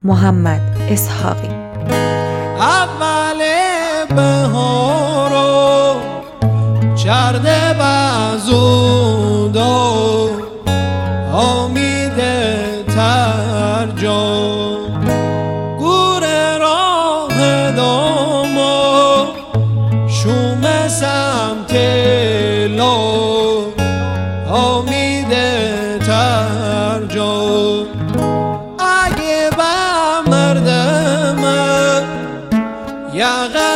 محمد اسحاقی. اول بهارو چرده بزودا آمیده ترجان گور راه داما شوم سمت لا آمیده ترجان اگه بمردم یقه